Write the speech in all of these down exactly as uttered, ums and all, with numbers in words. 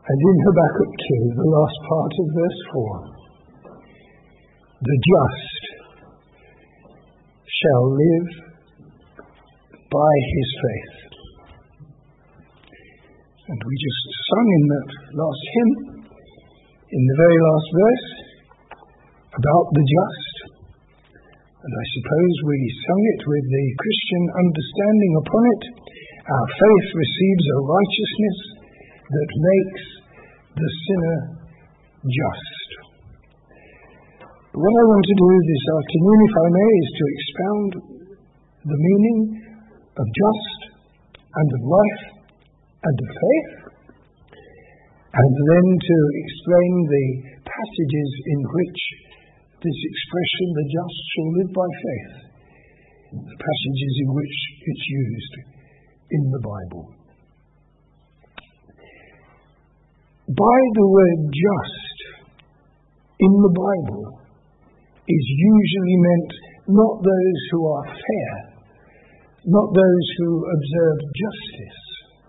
And in Habakkuk two, the last part of verse four, the just shall live by his faith. And we just sung in that last hymn, in the very last verse, about the just. And I suppose we sung it with the Christian understanding upon it. Our faith receives a righteousness that makes the sinner just. What I want to do this afternoon, if I may, is to expound the meaning of just and of life and of faith, and then to explain the passages in which this expression, the just shall live by faith, the passages in which it's used in the Bible. By the word just in the Bible is usually meant not those who are fair, not those who observe justice.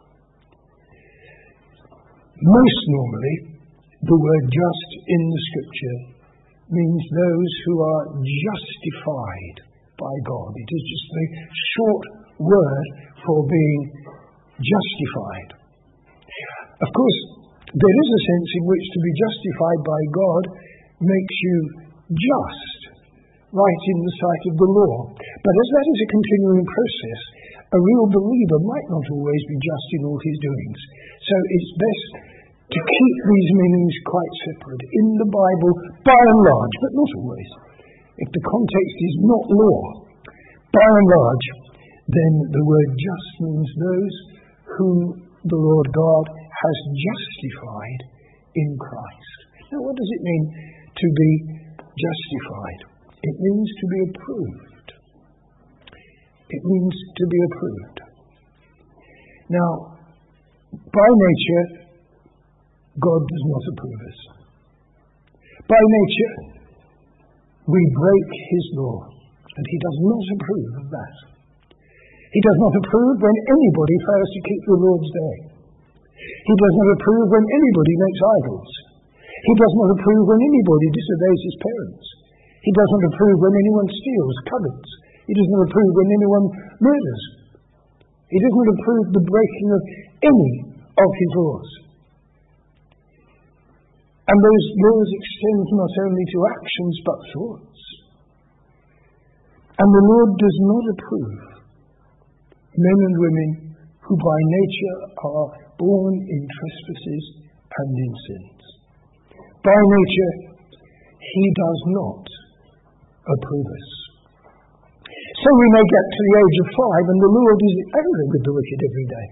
Most normally, the word just in the Scripture means those who are justified by God. It is just a short word for being justified. Of course, there is a sense in which to be justified by God makes you just, right in the sight of the law. But as that is a continuing process, a real believer might not always be just in all his doings. So it's best to keep these meanings quite separate in the Bible, by and large, but not always. If the context is not law, by and large, then the word just means those whom the Lord God has justified in Christ. Now, what does it mean to be justified? It means to be approved. It means to be approved. Now, by nature, God does not approve us. By nature, we break his law, and he does not approve of that. He does not approve when anybody fails to keep the Lord's day. He does not approve when anybody makes idols. He does not approve when anybody disobeys his parents. He does not approve when anyone steals, covets. He does not approve when anyone murders. He does not approve the breaking of any of his laws. And those laws extend not only to actions but thoughts. And the Lord does not approve men and women who by nature are born in trespasses and in sins. By nature, he does not approve us. So we may get to the age of five and the Lord is angry with the wicked every day.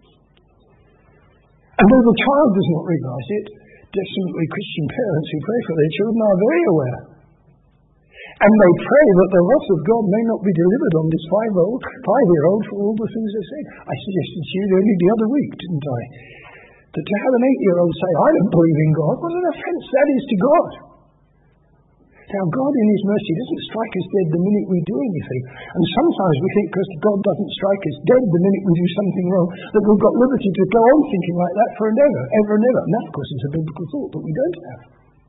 And though the child does not realize it, definitely Christian parents who pray for their children are very aware. And they pray that the wrath of God may not be delivered on this five-year-old, five-year-old for all the things they say. I suggested to you only the other week, didn't I? That to have an eight-year-old say, I don't believe in God, what an offence that is to God. Now, God in his mercy doesn't strike us dead the minute we do anything. And sometimes we think because God doesn't strike us dead the minute we do something wrong, that we've got liberty to go on thinking like that for and ever, ever and ever. And that, of course, is a biblical thought that we don't have.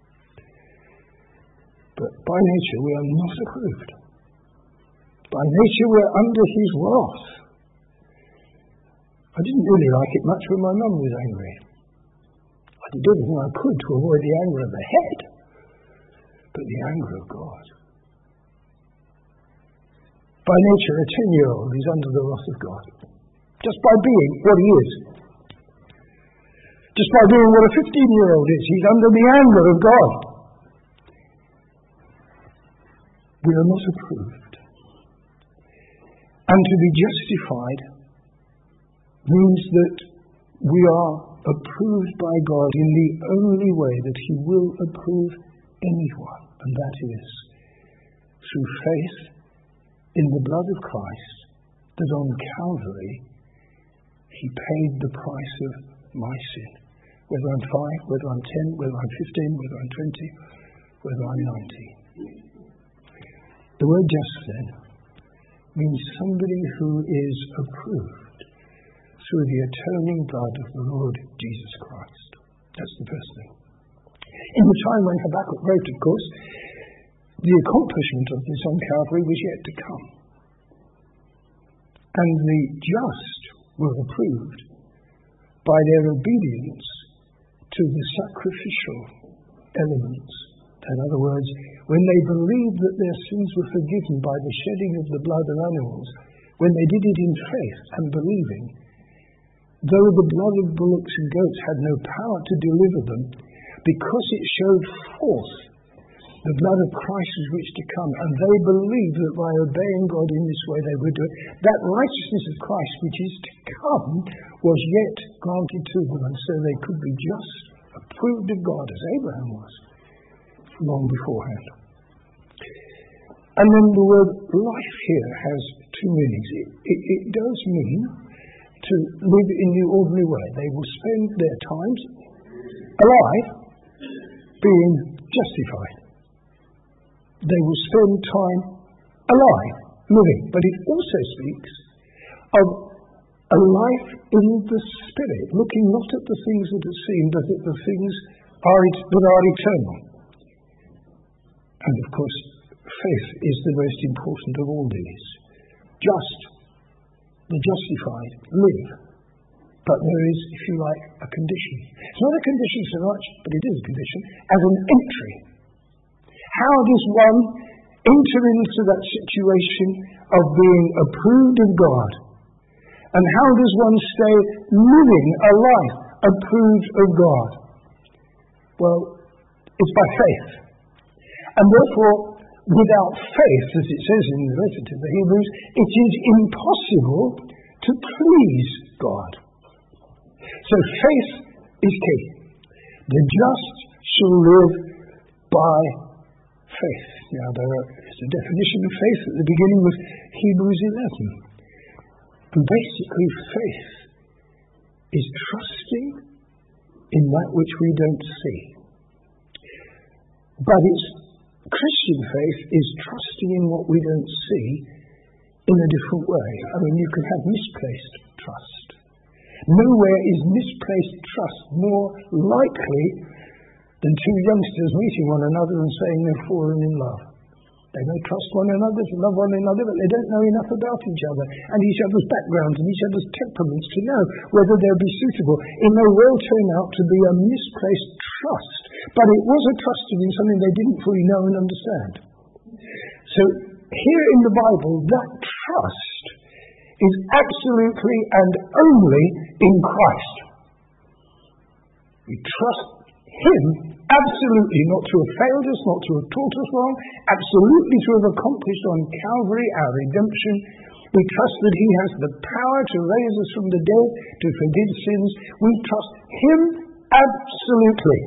But by nature, we are not approved. By nature, we're under his wrath. I didn't really like it much when my mum was angry. I did everything I could to avoid the anger of the head. But the anger of God. By nature, a ten-year-old is under the wrath of God. Just by being what he is. Just by being what a fifteen-year-old is, he's under the anger of God. We are not approved. And to be justified means that we are approved by God in the only way that he will approve anyone, and that is through faith in the blood of Christ, that on Calvary he paid the price of my sin. Whether I'm five, whether I'm ten, whether I'm fifteen, whether I'm twenty, whether I'm ninety. The word just then means somebody who is approved through the atoning blood of the Lord Jesus Christ. That's the first thing. In the time when Habakkuk wrote, of course, the accomplishment of this on Calvary was yet to come. And the just were approved by their obedience to the sacrificial elements. In other words, when they believed that their sins were forgiven by the shedding of the blood of animals, when they did it in faith and believing, though the blood of bullocks and goats had no power to deliver them, because it showed forth the blood of Christ was which to come, and they believed that by obeying God in this way they would do it, that righteousness of Christ which is to come was yet granted to them, and so they could be just, approved of God, as Abraham was, long beforehand. And then the word life here has two meanings. It, it, it does mean to live in the ordinary way. They will spend their times alive, being justified. They will spend time alive, living. But it also speaks of a life in the Spirit, looking not at the things that are seen, but at the things are, that are eternal. And of course, faith is the most important of all these. Just, the justified, live. But there is, if you like, a condition. It's not a condition so much, but it is a condition, as an entry. How does one enter into that situation of being approved of God? And how does one stay living a life approved of God? Well, it's by faith. And therefore, without faith, as it says in the letter to the Hebrews, it is impossible to please God. So faith is key. The just shall live by faith. Now, there is a definition of faith at the beginning of Hebrews eleven. And basically, faith is trusting in that which we don't see. But it's Christian faith is trusting in what we don't see in a different way. I mean, you can have misplaced trust. Nowhere is misplaced trust more likely than two youngsters meeting one another and saying they've fallen in love. They may trust one another, to love one another, but they don't know enough about each other and each other's backgrounds and each other's temperaments to know whether they'll be suitable. It may well turn out to be a misplaced trust, but it was a trusting in something they didn't fully know and understand. So here in the Bible, that trust is absolutely and only in Christ. We trust Him absolutely not to have failed us, not to have taught us wrong, absolutely to have accomplished on Calvary our redemption. We trust that He has the power to raise us from the dead, to forgive sins. We trust Him absolutely.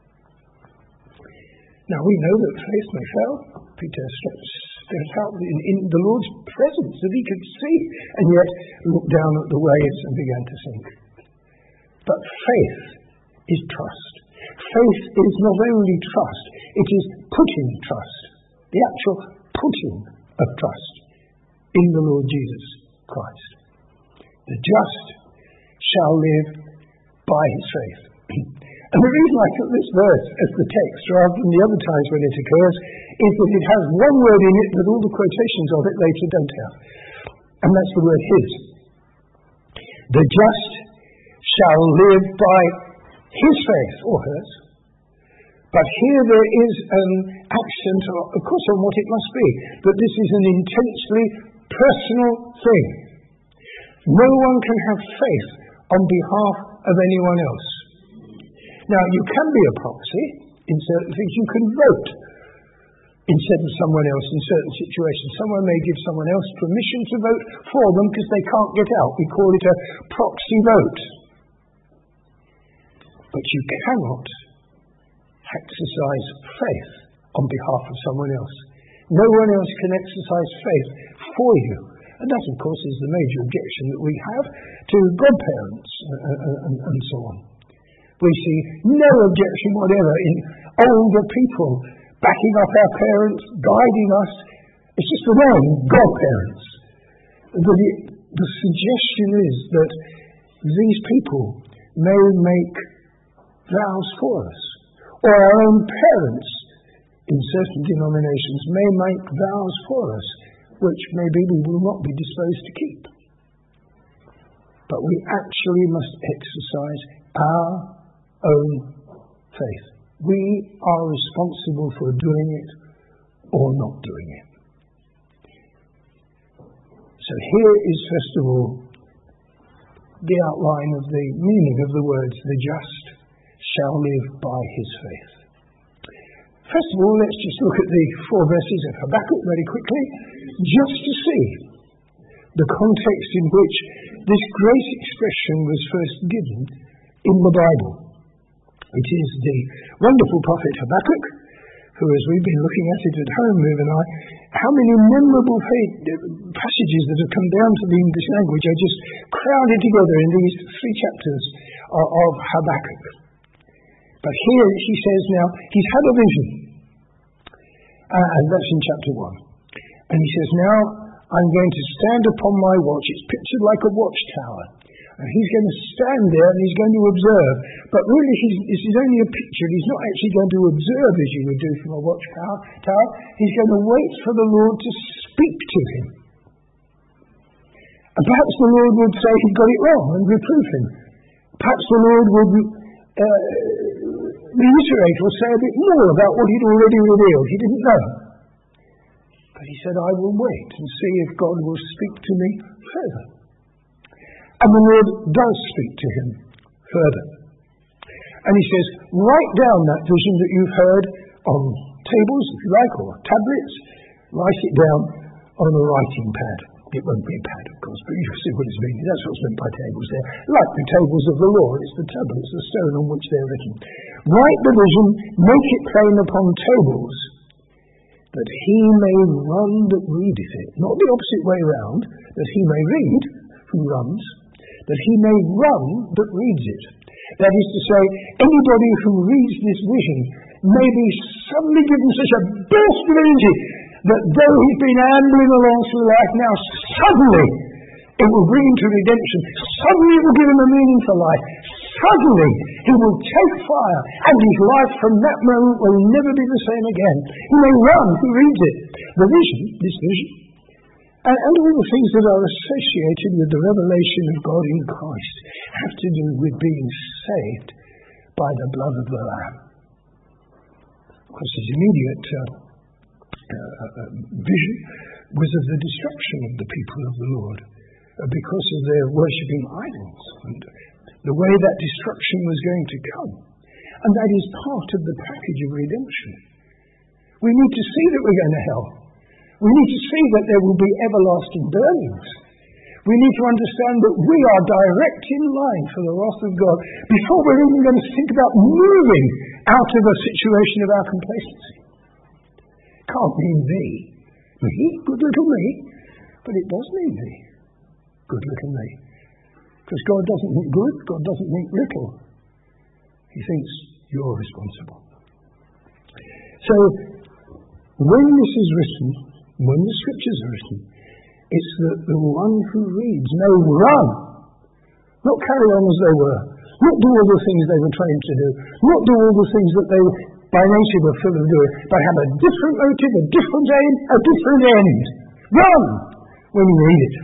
Now we know that faith may fail. Peter stepped out in, in the Lord's presence that he could see, and yet looked down at the waves and began to sink. But faith is trust. Faith is not only trust, it is putting trust, the actual putting of trust in the Lord Jesus Christ. The just shall live by his faith. And the reason I took this verse as the text rather than the other times when it occurs is that it has one word in it that all the quotations of it later don't have. And that's the word his. The just shall live by his faith, or hers. But here there is an accent, of course, on what it must be, that this is an intensely personal thing. No one can have faith on behalf of anyone else. Now, you can be a proxy in certain things. You can vote instead of someone else in certain situations. Someone may give someone else permission to vote for them because they can't get out. We call it a proxy vote. But you cannot exercise faith on behalf of someone else. No one else can exercise faith for you. And that, of course, is the major objection that we have to godparents and, and, and so on. We see no objection whatever in older people backing up our parents, guiding us. It's just the name, godparents. The, the suggestion is that these people may make vows for us. Or our own parents in certain denominations may make vows for us, which maybe we will not be disposed to keep. But we actually must exercise our own faith. We are responsible for doing it or not doing it. So here is, first of all, the outline of the meaning of the words, the just shall live by his faith. First of all, let's just look at the four verses of Habakkuk very quickly, just to see the context in which this great expression was first given in the Bible. It is the wonderful prophet Habakkuk, who, as we've been looking at it at home, Viv and I, how many memorable passages that have come down to the English language are just crowded together in these three chapters of Habakkuk. But here he says now, he's had a vision. Uh, and that's in chapter one. And he says, now I'm going to stand upon my watch. It's pictured like a watchtower. And he's going to stand there and he's going to observe. But really, he's, this is only a picture. He's not actually going to observe as you would do from a watchtower. He's going to wait for the Lord to speak to him. And perhaps the Lord would say he got it wrong and reprove him. Perhaps the Lord would uh, reiterate or say a bit more about what he'd already revealed. He didn't know. But he said, I will wait and see if God will speak to me further. And the Lord does speak to him further. And he says, write down that vision that you've heard on tables, if you like, or tablets. Write it down on a writing pad. It won't be a pad, of course, but you'll see what it's meaning. That's what's meant by tables there. Like the tables of the law, it's the tablets, the stone on which they're written. Write the vision, make it plain upon tables, that he may run that readeth it. Not the opposite way round, that he may read, who runs, that he may run that reads it. That is to say, anybody who reads this vision may be suddenly given such a burst of energy that though he's been ambling along through life, now suddenly it will bring him to redemption. Suddenly it will give him a meaning for life. Suddenly he will take fire, and his life from that moment will never be the same again. He may run who reads it. The vision, this vision, and, and all the things that are associated with the revelation of God in Christ have to do with being saved by the blood of the Lamb. Of course, his immediate uh, uh, uh, vision was of the destruction of the people of the Lord uh, because of their worshipping idols and the way that destruction was going to come. And that is part of the package of redemption. We need to see that we're going to hell. We need to see that there will be everlasting burnings. We need to understand that we are direct in line for the wrath of God before we're even going to think about moving out of a situation of our complacency. Can't mean me. Me, good little me. But it does mean me. Good little me. Because God doesn't think good, God doesn't think little. He thinks you're responsible. So, when this is written, when the scriptures are written, it's that the one who reads may run, not carry on as they were, not do all the things they were trained to do, not do all the things that they by nature were full of doing, but have a different motive, a different aim, a different end. Run when you read it.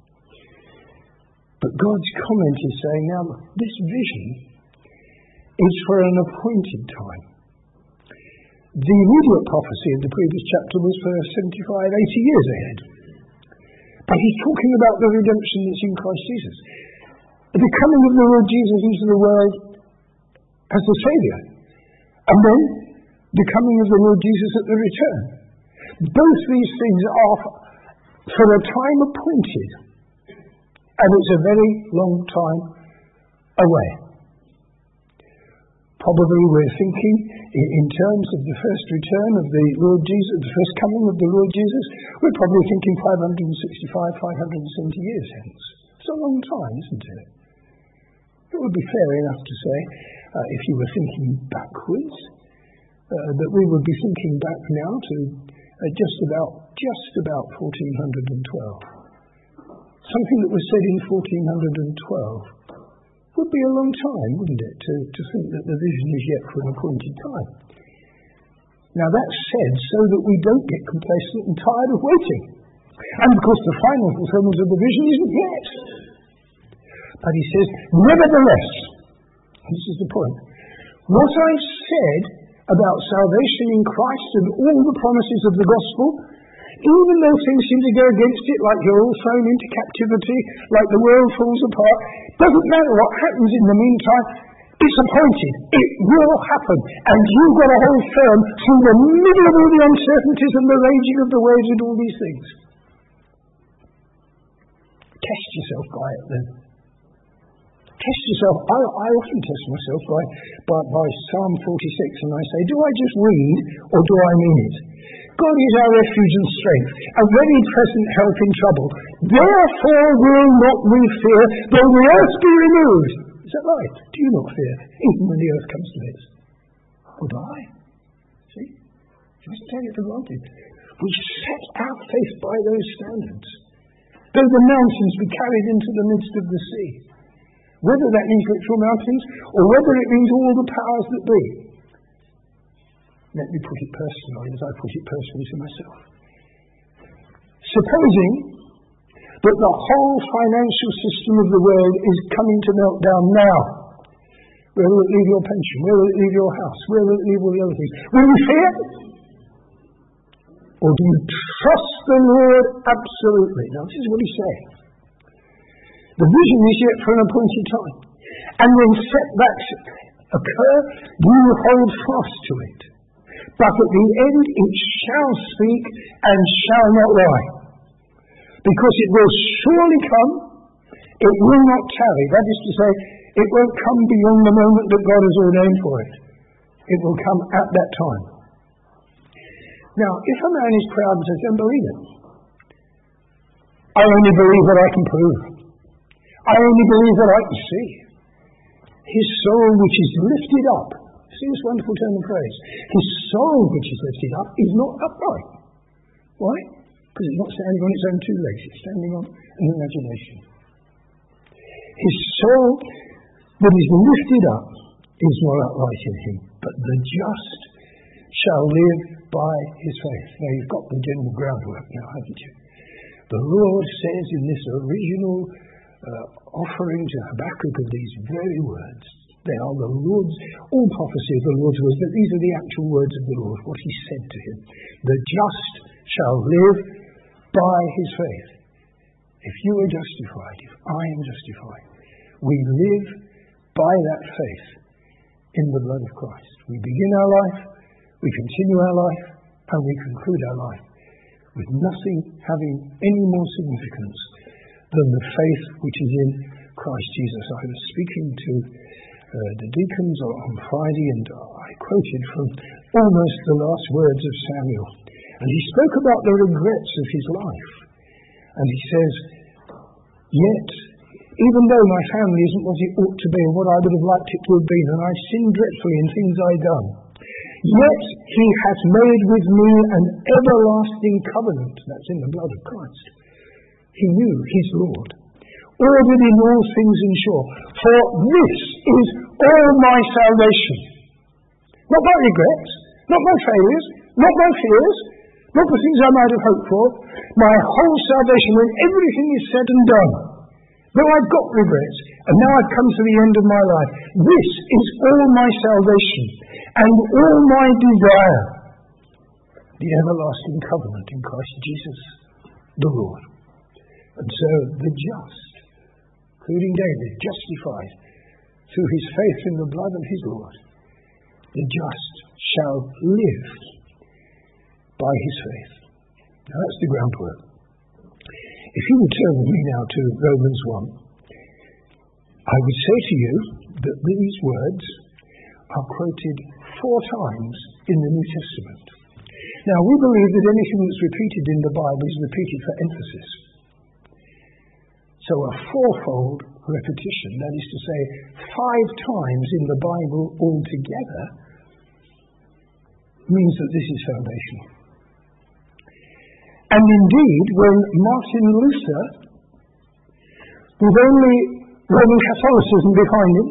But God's comment is saying, now, this vision is for an appointed time. The immediate prophecy of the previous chapter was for seventy-five, eighty years ahead. But he's talking about the redemption that's in Christ Jesus. The coming of the Lord Jesus into the world as the Saviour. And then the coming of the Lord Jesus at the return. Both these things are for a time appointed. And it's a very long time away. Probably we're thinking in terms of the first return of the Lord Jesus, the first coming of the Lord Jesus, we're probably thinking five hundred sixty-five, five hundred seventy years hence. It's a long time, isn't it? It would be fair enough to say, uh, if you were thinking backwards, uh, that we would be thinking back now to uh, just about just about fourteen twelve. Something that was said in fourteen twelve Would be a long time, wouldn't it, to, to think that the vision is yet for an appointed time. Now that's said so that we don't get complacent and tired of waiting. And of course the final fulfillment of the vision isn't yet. But he says, nevertheless, this is the point, what I've said about salvation in Christ and all the promises of the gospel, even though things seem to go against it, like you're all thrown into captivity, like the world falls apart, doesn't matter what happens in the meantime, it's appointed. It will happen. And you've got to hold firm through the middle of all the uncertainties and the raging of the waves and all these things. Test yourself by it then. Test yourself. I, I often test myself by, by, by Psalm forty-six, and I say, do I just read or do I mean it? God is our refuge and strength, a very present help in trouble. Therefore will not we fear, though the earth be removed. Is that right? Do you not fear, even when the earth comes to this? Or do I? See? Just take it for granted. We set our faith by those standards. Though the mountains be carried into the midst of the sea. Whether that means literal mountains, or whether it means all the powers that be. Let me put it personally, as I put it personally to myself. Supposing that the whole financial system of the world is coming to melt down now, where will it leave your pension? Where will it leave your house? Where will it leave all the other things? Will you fear? Or do you trust the Lord absolutely? Now this is what he's saying. The vision is yet for an appointed time. And when setbacks occur, you hold fast to it. But at the end it shall speak and shall not lie. Because it will surely come, it will not tarry. That is to say, it won't come beyond the moment that God has ordained for it. It will come at that time. Now, if a man is proud and says, don't believe it. I only believe what I can prove. I only believe what I can see. His soul which is lifted up, see this wonderful term of praise, his soul which is lifted up is not upright. Why? Because it's not standing on its own two legs, it's standing on an imagination. His soul that is lifted up is not upright in him, but the just shall live by his faith. Now you've got the general groundwork now, haven't you? The Lord says in this original uh, offering to Habakkuk of these very words, they are the Lord's, all prophecy of the Lord's words, but these are the actual words of the Lord, what he said to him. The just shall live by his faith. If you are justified, if I am justified, we live by that faith in the blood of Christ. We begin our life, we continue our life, and we conclude our life with nothing having any more significance than the faith which is in Christ Jesus. I was speaking to uh, the deacons on Friday, and I quoted from almost the last words of Samuel. And he spoke about the regrets of his life. And he says, yet, even though my family isn't what it ought to be and what I would have liked it to have been, and I've sinned dreadfully in things I've done, yet he has made with me an everlasting covenant. That's in the blood of Christ. He knew his Lord. Ordered in all things in sure. For this is all my salvation. Not my regrets, not my failures, not my fears, not the things I might have hoped for. My whole salvation, when everything is said and done. Though I've got regrets, and now I've come to the end of my life. This is all my salvation, and all my desire. The everlasting covenant in Christ Jesus, the Lord. And so the just, including David, justified through his faith in the blood of his Lord, the just shall live by his faith. Now that's the groundwork. If you would turn with me now to Romans one, I would say to you that these words are quoted four times in the New Testament. Now we believe that anything that's repeated in the Bible is repeated for emphasis. So a fourfold repetition, that is to say, five times in the Bible altogether, means that this is foundational. And indeed, when Martin Luther, with only Roman Catholicism behind him,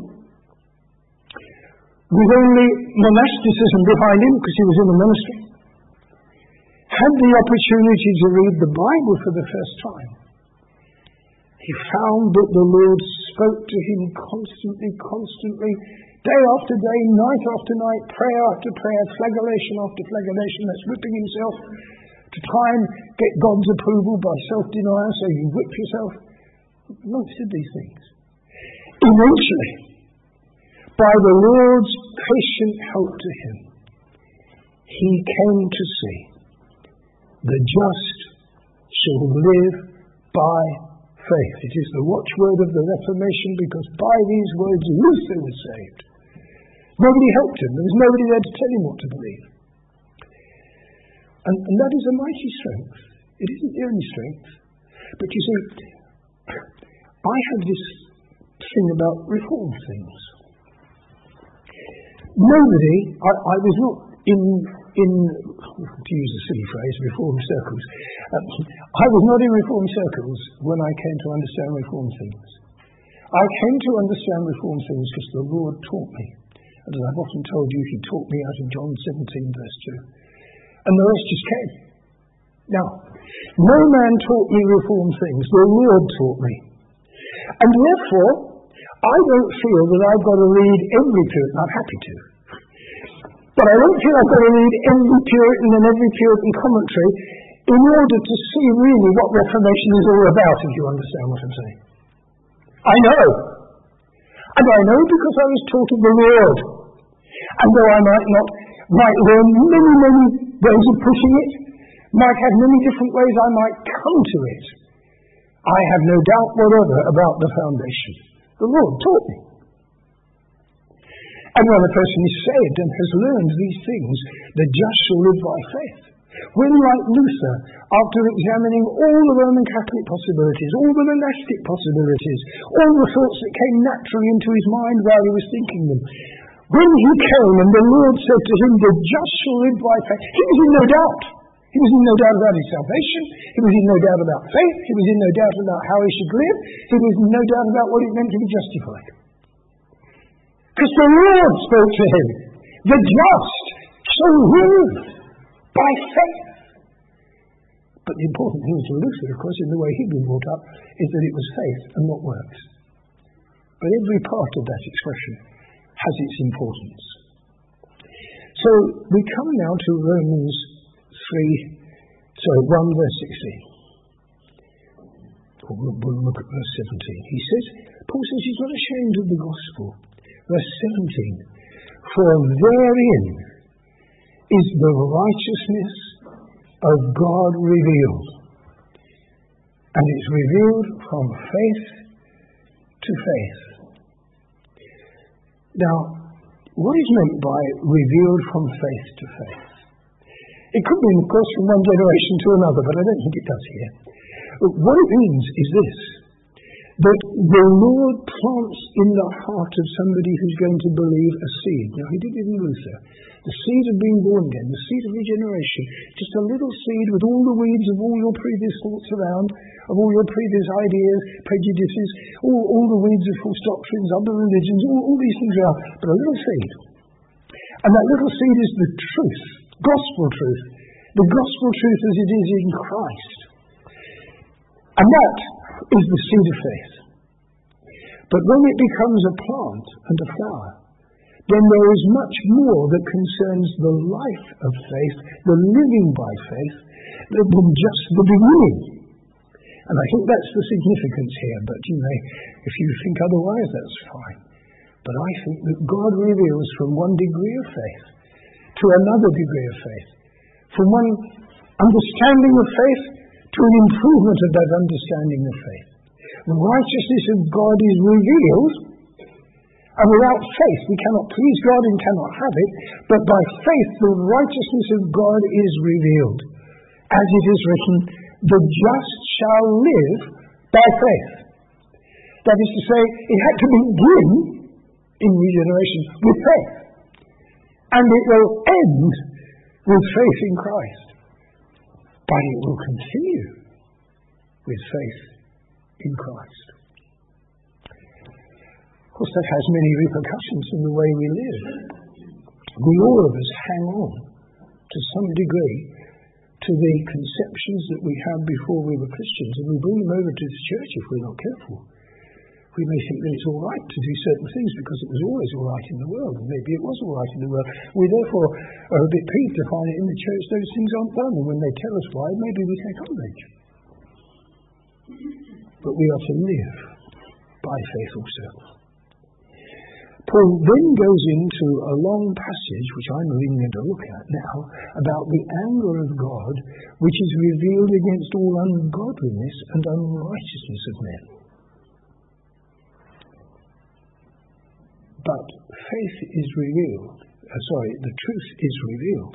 with only monasticism behind him because he was in a monastery, had the opportunity to read the Bible for the first time. He found that the Lord spoke to him constantly, constantly, day after day, night after night, prayer after prayer, flagellation after flagellation. That's whipping himself to try and get God's approval by self-denial, so you whip yourself. Monks did these things. Eventually, by the Lord's patient help to him, he came to see the just shall live by faith. It is the watchword of the Reformation, because by these words Luther was saved. Nobody helped him. There was nobody there to tell him what to believe. And, and that is a mighty strength. It isn't the only strength. But you see, I have this thing about reform things. Nobody, I, I was not in, in, to use a silly phrase, reform circles. Um, I was not in reform circles when I came to understand reform things. I came to understand reform things because the Lord taught me. And as I've often told you, he taught me out of John seventeen verse two. And the rest just came. Now, no man taught me reform things. The Lord taught me. And therefore, I don't feel that I've got to read every Puritan. I'm happy to. But I don't feel I've got to read every Puritan and every Puritan commentary in order to see really what Reformation is all about, if you understand what I'm saying. I know. And I know because I was taught of the Lord. And though I might not, might learn many, many ways of pushing it, might have many different ways I might come to it, I have no doubt whatever about the foundation. The Lord taught me. And when a person is saved and has learned these things, the just shall live by faith. When, like Luther, after examining all the Roman Catholic possibilities, all the monastic possibilities, all the thoughts that came naturally into his mind while he was thinking them, when he came and the Lord said to him, the just shall live by faith, he was in no doubt. He was in no doubt about his salvation. He was in no doubt about faith. He was in no doubt about how he should live. He was in no doubt about what it meant to be justified. Because the Lord spoke to him, the just shall live by faith. But the important thing to Luther, of course, in the way he'd been brought up, is that it was faith and not works. But every part of that expression has its importance. So we come now to Romans three, sorry, one verse sixteen. We'll, we'll look at verse seventeen. He says, Paul says he's not ashamed of the gospel. Verse seventeen, for therein is the righteousness of God revealed, and it's revealed from faith to faith. Now, what is meant by revealed from faith to faith? It could mean, of course, from one generation to another, but I don't think it does here. What it means is this, that the Lord plants in the heart of somebody who's going to believe a seed. Now, he did it in Luther. The seed of being born again, the seed of regeneration, just a little seed with all the weeds of all your previous thoughts around, of all your previous ideas, prejudices, all, all the weeds of false doctrines, other religions, all, all these things around, but a little seed. And that little seed is the truth, gospel truth, the gospel truth as it is in Christ. And that is the seed of faith. But when it becomes a plant and a flower, then there is much more that concerns the life of faith, the living by faith, than just the beginning. And I think that's the significance here, but you know, if you think otherwise, that's fine. But I think that God reveals from one degree of faith to another degree of faith, from one understanding of faith to an improvement of that understanding of faith. The righteousness of God is revealed, and without faith we cannot please God and cannot have it, but by faith the righteousness of God is revealed. As it is written, the just shall live by faith. That is to say, it had to begin in regeneration with faith, and it will end with faith in Christ, but it will continue with faith in Christ. Of course, that has many repercussions in the way we live. We all of us hang on to some degree to the conceptions that we had before we were Christians, and we bring them over to the church if we're not careful. We may think that it's all right to do certain things because it was always all right in the world, and maybe it was all right in the world. We therefore are a bit peeved to find that in the church those things aren't done, and when they tell us why, maybe we take umbrage. But we are to live by faith also. Paul then goes into a long passage, which I'm really going to look at now, about the anger of God, which is revealed against all ungodliness and unrighteousness of men. But faith is revealed, uh, sorry, the truth is revealed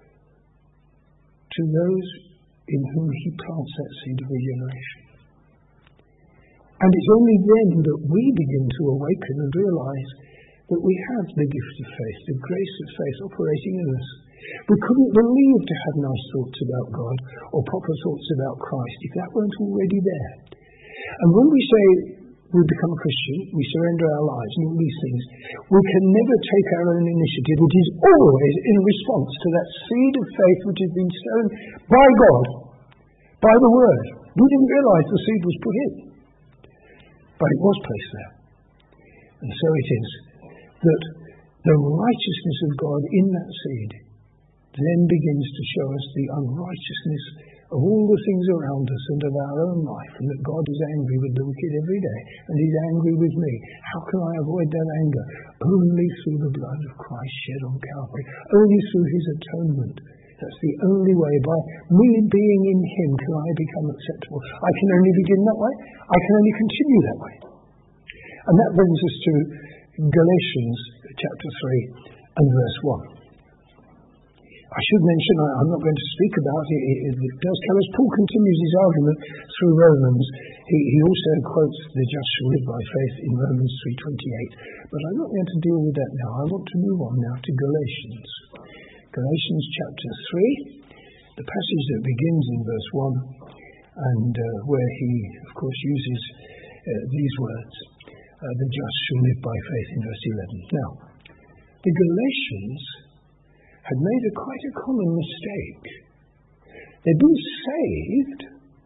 to those in whom he plants that seed of regeneration. And it's only then that we begin to awaken and realize that we have the gift of faith, the grace of faith operating in us. We couldn't believe to have nice thoughts about God or proper thoughts about Christ if that weren't already there. And when we say we become a Christian, we surrender our lives and all these things, we can never take our own initiative. It is always in response to that seed of faith which has been sown by God, by the Word. We didn't realize the seed was put in, but it was placed there. And so it is that the righteousness of God in that seed then begins to show us the unrighteousness of all the things around us and of our own life, and that God is angry with the wicked every day, and He's angry with me. How can I avoid that anger? Only through the blood of Christ shed on Calvary, only through His atonement. That's the only way. By me being in Him can I become acceptable. I can only begin that way. I can only continue that way. And that brings us to Galatians chapter three and verse one. I should mention, I, I'm not going to speak about it, it, it does tell us, Paul continues his argument through Romans. He, he also quotes the just shall live by faith in Romans three twenty-eight. But I'm not going to deal with that now. I want to move on now to Galatians. Galatians chapter three, the passage that begins in verse one, and uh, where he, of course, uses uh, these words, uh, the just shall live by faith in verse eleven. Now, the Galatians had made a quite a common mistake. They'd been saved,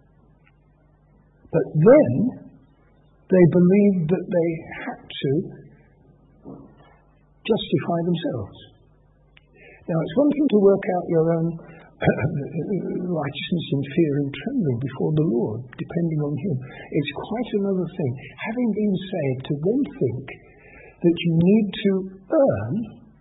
but then they believed that they had to justify themselves. Now, it's one thing to work out your own righteousness in fear and trembling before the Lord, depending on Him. It's quite another thing, having been saved, to then think that you need to earn,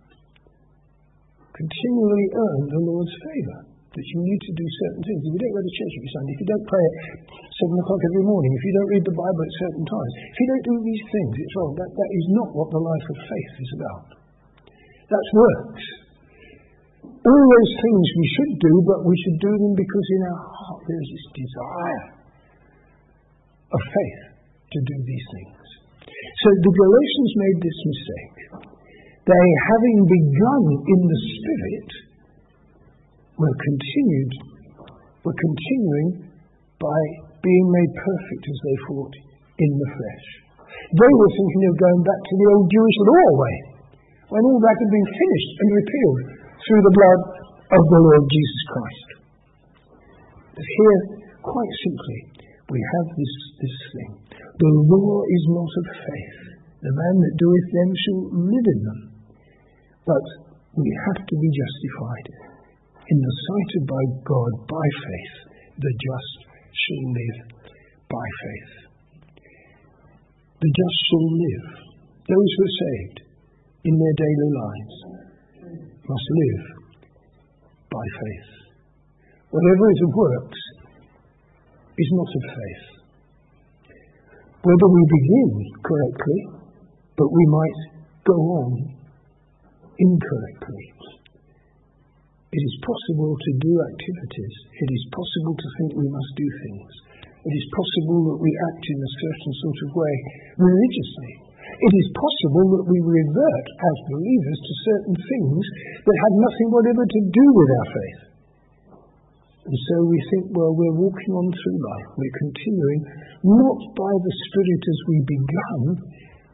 continually earn the Lord's favour, that you need to do certain things. If you don't go to church every Sunday, if you don't pray at seven o'clock every morning, if you don't read the Bible at certain times, if you don't do these things, it's wrong. That, that is not what the life of faith is about. That's works. All those things we should do, but we should do them because in our heart there is this desire of faith to do these things. So the Galatians made this mistake. They, having begun in the Spirit, were continued, were continuing by being made perfect, as they thought, in the flesh. They were thinking of going back to the old Jewish law way, when all that had been finished and repealed through the blood of the Lord Jesus Christ. But here, quite simply, we have this, this thing. The law is not of faith. The man that doeth them shall live in them. But we have to be justified in the sight of by God by faith. The just shall live by faith. The just shall live. Those who are saved in their daily lives must live by faith. Whatever is of works is not of faith. Whether we begin correctly, but we might go on incorrectly. It is possible to do activities. It is possible to think we must do things. It is possible that we act in a certain sort of way religiously. It is possible that we revert as believers to certain things that had nothing whatever to do with our faith. And so we think, well, we're walking on through life. We're continuing, not by the Spirit as we began,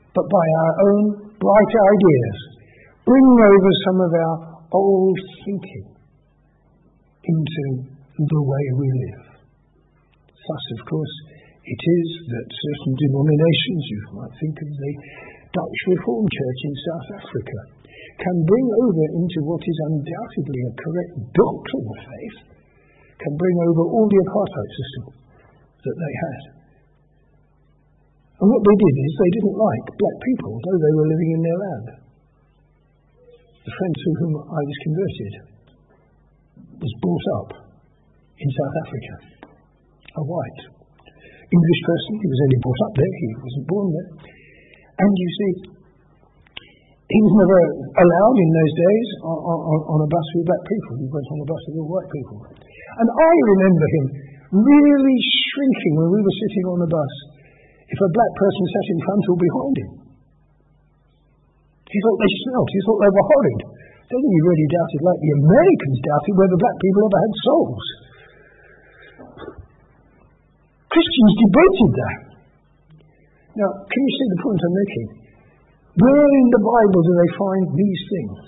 but by our own bright ideas, bringing over some of our old thinking into the way we live. Thus, of course, it is that certain denominations, you might think of the Dutch Reformed Church in South Africa, can bring over into what is undoubtedly a correct doctrine of faith, can bring over all the apartheid system that they had. And what they did is they didn't like black people, though they were living in their land. The friend through whom I was converted was brought up in South Africa, a white English person. He was only brought up there, he wasn't born there. And you see, he was never allowed in those days on, on, on a bus with black people. He went on a bus with all white people. And I remember him really shrinking when we were sitting on the bus if a black person sat in front or behind him. He thought they smelt, he thought they were horrid. Then he really doubted, like the Americans doubted, whether black people ever had souls. Christians debated that. Now, can you see the point I'm making? Where in the Bible do they find these things?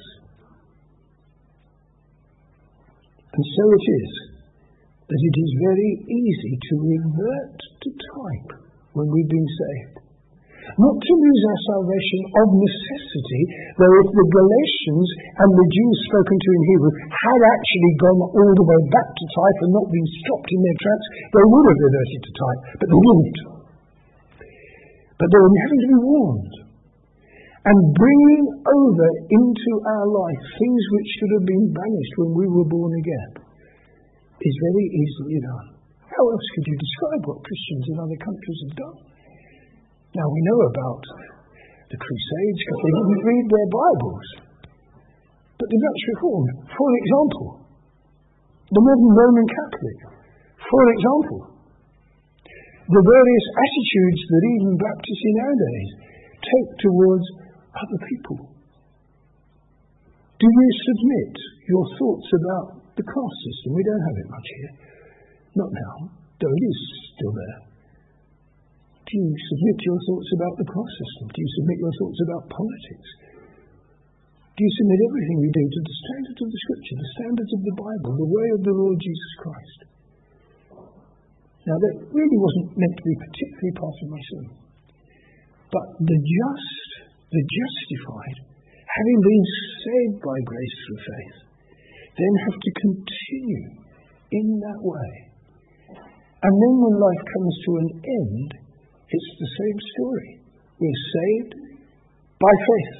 And so it is that it is very easy to revert to type when we've been saved. Not to lose our salvation of necessity, though if the Galatians and the Jews spoken to in Hebrew had actually gone all the way back to type and not been stopped in their tracks, they would have reverted to type, but they didn't. But they were having to be warned. And bringing over into our life things which should have been banished when we were born again is very easily done. How else could you describe what Christians in other countries have done? Now, we know about the Crusades because they didn't read their Bibles. But the Dutch Reformed, for example, the modern Roman Catholic, for example, the various attitudes that even Baptists in our days take towards other people. Do you submit your thoughts about the caste system? We don't have it much here. Not now, though it is still there. Do you submit your thoughts about the caste system? Do you submit your thoughts about politics? Do you submit everything we do to the standards of the Scripture, the standards of the Bible, the way of the Lord Jesus Christ? Now, that really wasn't meant to be particularly part of my sermon. But the just, the justified, having been saved by grace through faith, then have to continue in that way. And then when life comes to an end, it's the same story. We're saved by faith.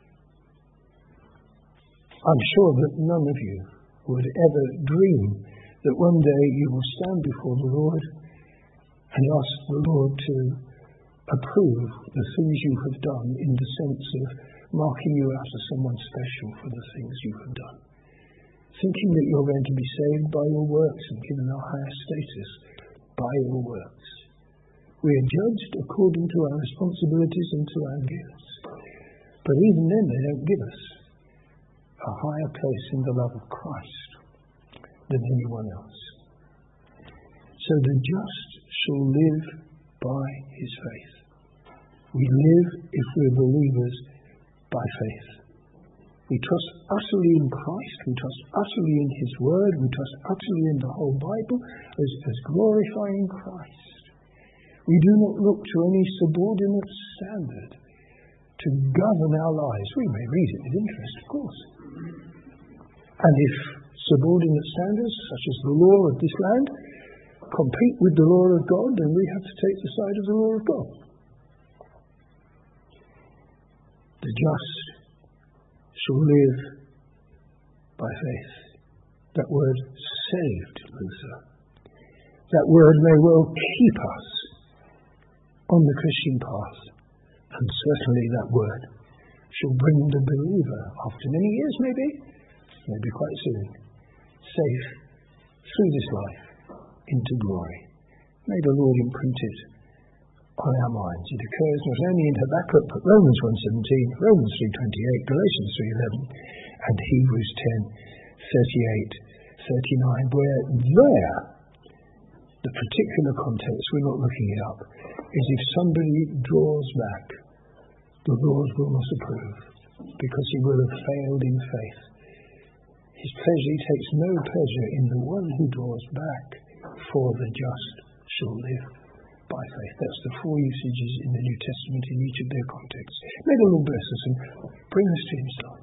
I'm sure that none of you would ever dream that one day you will stand before the Lord and ask the Lord to approve the things you have done in the sense of marking you out as someone special for the things you have done. Thinking that you're going to be saved by your works and given a higher status by your works. We are judged according to our responsibilities and to our gifts. But even then they don't give us a higher place in the love of Christ than anyone else. So the just shall live by his faith. We live, if we're believers, by faith. We trust utterly in Christ, we trust utterly in his word, we trust utterly in the whole Bible as, as glorifying Christ. We do not look to any subordinate standard to govern our lives. We may read it with interest, of course. And if subordinate standards, such as the law of this land, compete with the law of God, then we have to take the side of the law of God. The just shall live by faith. That word saved, Luther. That word may well keep us on the Christian path. And certainly that word shall bring the believer, after many years maybe, maybe quite soon, safe through this life into glory. May the Lord imprint it on our minds. It occurs not only in Habakkuk, but Romans one seventeen, Romans three twenty-eight, Galatians three eleven, and Hebrews ten thirty-eight thirty-nine, where there, the particular context, we're not looking it up, is if somebody draws back the Lord will not approve, because he will have failed in faith. His pleasure, he takes no pleasure in the one who draws back, for the just shall live by faith. That's the four usages in the New Testament in each of their contexts. May the Lord bless us and bring us to himself.